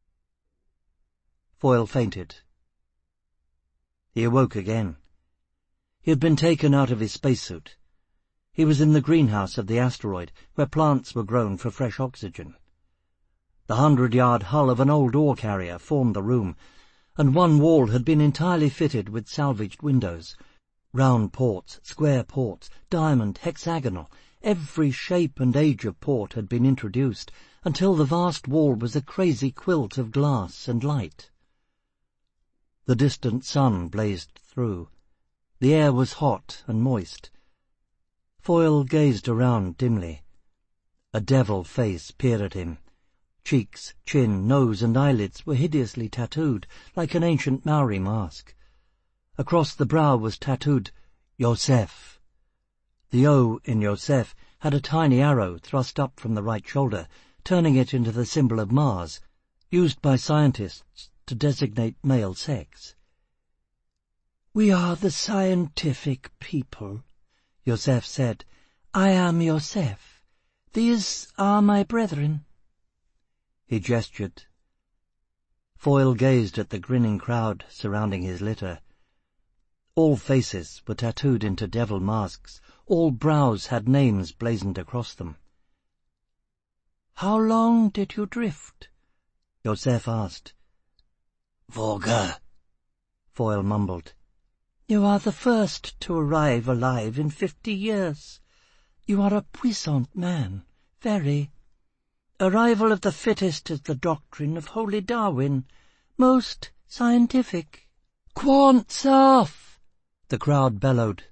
Foyle fainted. He awoke again. He had been taken out of his spacesuit. He was in the greenhouse of the asteroid, where plants were grown for fresh oxygen. The hundred-yard hull of an old ore carrier formed the room, and one wall had been entirely fitted with salvaged windows. Round ports, square ports, diamond, hexagonal, every shape and age of port had been introduced, until the vast wall was a crazy quilt of glass and light. The distant sun blazed through. The air was hot and moist. Foyle gazed around dimly. A devil face peered at him. Cheeks, chin, nose, and eyelids were hideously tattooed, like an ancient Maori mask. Across the brow was tattooed, Yosef. The O in Yosef had a tiny arrow thrust up from the right shoulder, turning it into the symbol of Mars, used by scientists to designate male sex. "We are the scientific people," Yosef said. "I am Yosef. These are my brethren." He gestured. Foyle gazed at the grinning crowd surrounding his litter. All faces were tattooed into devil masks. All brows had names blazoned across them. "How long did you drift?" Yosef asked. "Vorga," Foyle mumbled. "You are the first to arrive alive in fifty years. You are a puissant man, very. Arrival of the fittest is the doctrine of holy Darwin, most scientific." "Quant suff!" the crowd bellowed.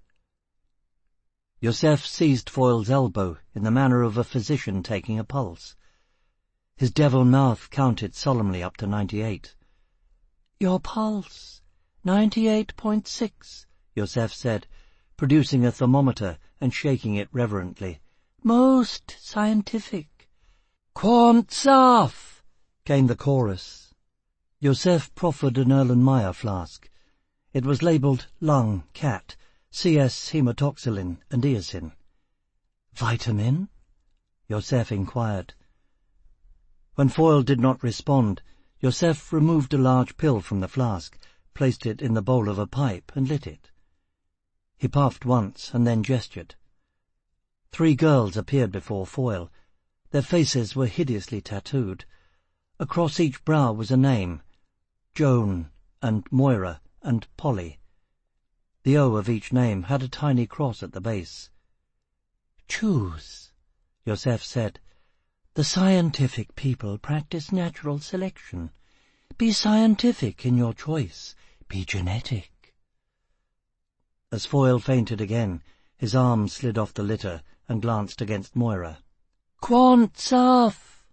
Yosef seized Foyle's elbow in the manner of a physician taking a pulse. His devil mouth counted solemnly up to ninety-eight. "Your pulse, ninety-eight point six, Yosef said, producing a thermometer and shaking it reverently. "Most scientific." "Quant suff!" came the chorus. Yosef proffered an Erlenmeyer flask. It was labelled lung, cat, C S hematoxylin and eosin. "Vitamin?" Yosef inquired. When Foyle did not respond, Yosef removed a large pill from the flask, placed it in the bowl of a pipe, and lit it. He puffed once and then gestured. Three girls appeared before Foyle. Their faces were hideously tattooed. Across each brow was a name, Joan and Moira and Polly. The O of each name had a tiny cross at the base. "Choose," Yosef said. "The scientific people practice natural selection. Be scientific in your choice. Be genetic." As Foyle fainted again, his arm slid off the litter and glanced against Moira. "Quant suff!"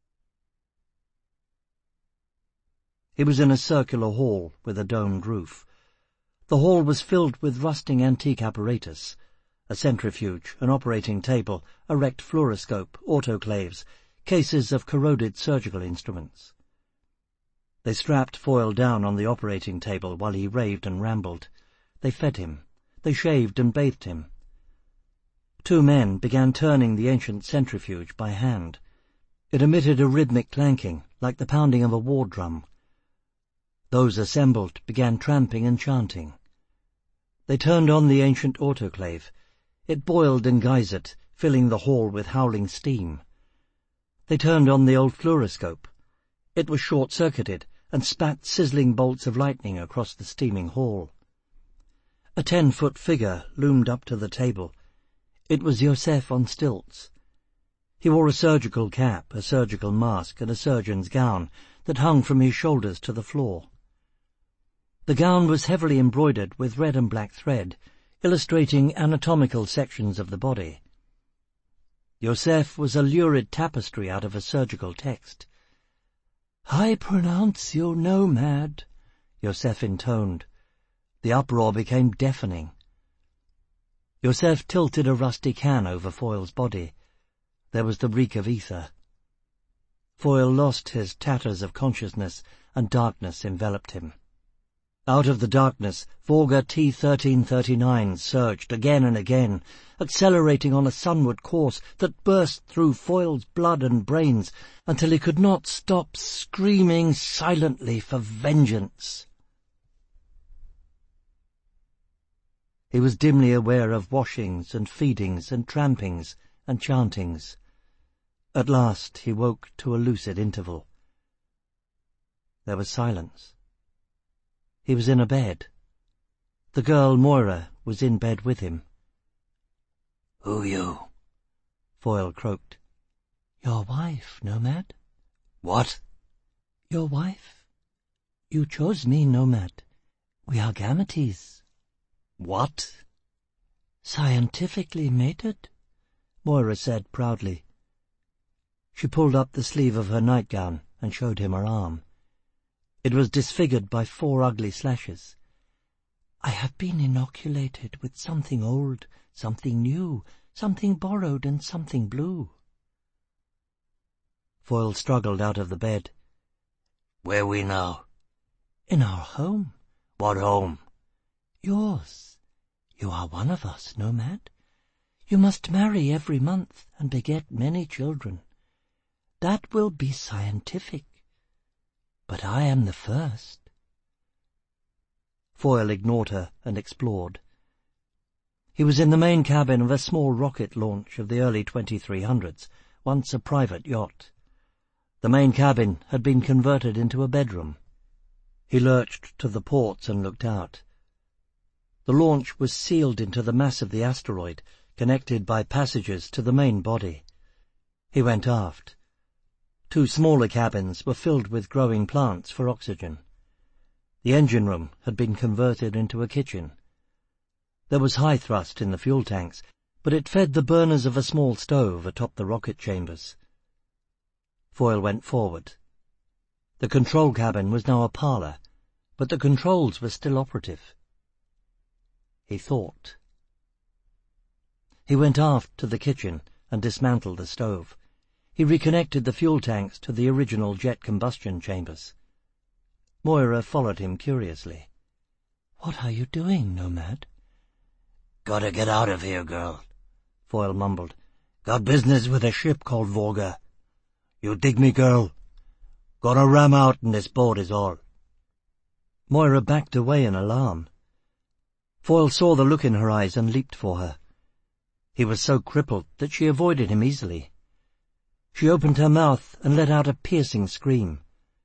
He was in a circular hall with a domed roof. The hall was filled with rusting antique apparatus, a centrifuge, an operating table, a wrecked fluoroscope, autoclaves, cases of corroded surgical instruments. They strapped Foyle down on the operating table while he raved and rambled. They fed him. They shaved and bathed him. Two men began turning the ancient centrifuge by hand. It emitted a rhythmic clanking, like the pounding of a war drum. Those assembled began tramping and chanting. They turned on the ancient autoclave. It boiled and geysered, filling the hall with howling steam. They turned on the old fluoroscope. It was short-circuited and spat sizzling bolts of lightning across the steaming hall. A ten-foot figure loomed up to the table. It was Yosef on stilts. He wore a surgical cap, a surgical mask, and a surgeon's gown that hung from his shoulders to the floor. The gown was heavily embroidered with red and black thread, illustrating anatomical sections of the body. Yosef was a lurid tapestry out of a surgical text. "I pronounce you nomad," Yosef intoned. The uproar became deafening. Yosef tilted a rusty can over Foyle's body. There was the reek of ether. Foyle lost his tatters of consciousness, and darkness enveloped him. Out of the darkness, Våga T thirteen thirty-nine surged again and again, accelerating on a sunward course that burst through Foyle's blood and brains until he could not stop screaming silently for vengeance. He was dimly aware of washings and feedings and trampings and chantings. At last he woke to a lucid interval. There was silence. He was in a bed. The girl Moira was in bed with him. "Who you?" Foyle croaked. "Your wife, Nomad." "What?" "Your wife. You chose me, Nomad. We are gametes." "What?" "Scientifically mated," Moira said proudly. She pulled up the sleeve of her nightgown and showed him her arm. It was disfigured by four ugly slashes. "I have been inoculated with something old, something new, something borrowed and something blue." Foyle struggled out of the bed. "Where we now?" "In our home." "What home?" "Yours. You are one of us, Nomad. You must marry every month and beget many children. That will be scientific. But I am the first." Foyle ignored her and explored. He was in the main cabin of a small rocket launch of the early twenty-three hundreds, once a private yacht. The main cabin had been converted into a bedroom. He lurched to the ports and looked out. The launch was sealed into the mass of the asteroid, connected by passages to the main body. He went aft. Two smaller cabins were filled with growing plants for oxygen. The engine room had been converted into a kitchen. There was high thrust in the fuel tanks, but it fed the burners of a small stove atop the rocket chambers. Foyle went forward. The control cabin was now a parlour, but the controls were still operative. He thought. He went aft to the kitchen and dismantled the stove. He reconnected the fuel tanks to the original jet combustion chambers. Moira followed him curiously. "What are you doing, Nomad?" "Gotta get out of here, girl," Foyle mumbled. "Got business with a ship called Våga. You dig me, girl? Gotta ram out in this boat is all." Moira backed away in alarm. Foyle saw the look in her eyes and leaped for her. He was so crippled that she avoided him easily. She opened her mouth and let out a piercing scream.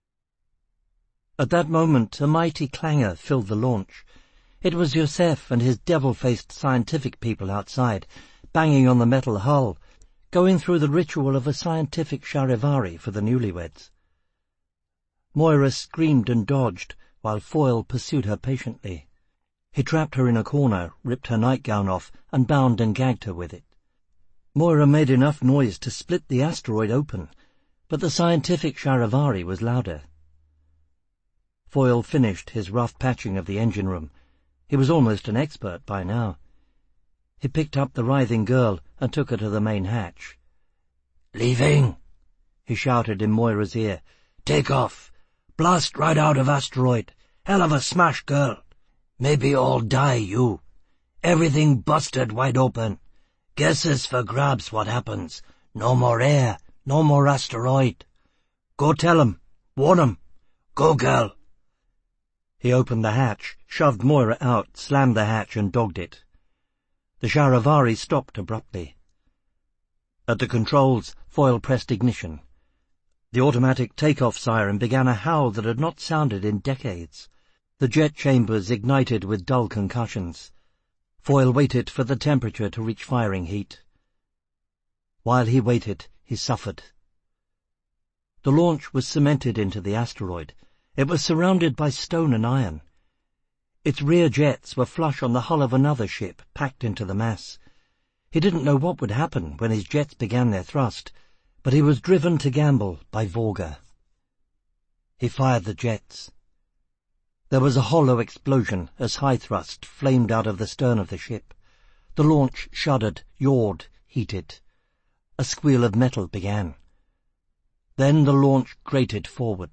At that moment a mighty clangor filled the launch. It was Yosef and his devil-faced scientific people outside, banging on the metal hull, going through the ritual of a scientific charivari for the newlyweds. Moira screamed and dodged, while Foyle pursued her patiently. He trapped her in a corner, ripped her nightgown off, and bound and gagged her with it. Moira made enough noise to split the asteroid open, but the scientific charivari was louder. Foyle finished his rough patching of the engine room. He was almost an expert by now. He picked up the writhing girl and took her to the main hatch. "Leaving!" he shouted in Moira's ear. "Take off! Blast right out of asteroid! Hell of a smash, girl! Maybe all die, you! Everything busted wide open! Guesses for grabs what happens. No more air, no more asteroid. Go tell 'em, warn 'em. Go, girl!" He opened the hatch, shoved Moira out, slammed the hatch and dogged it. The charivari stopped abruptly. At the controls, Foyle pressed ignition. The automatic takeoff siren began a howl that had not sounded in decades. The jet chambers ignited with dull concussions. Foyle waited for the temperature to reach firing heat. While he waited, he suffered. The launch was cemented into the asteroid. It was surrounded by stone and iron. Its rear jets were flush on the hull of another ship, packed into the mass. He didn't know what would happen when his jets began their thrust, but he was driven to gamble by Våga. He fired the jets. There was a hollow explosion as high thrust flamed out of the stern of the ship. The launch shuddered, yawed, heated. A squeal of metal began. Then the launch grated forward.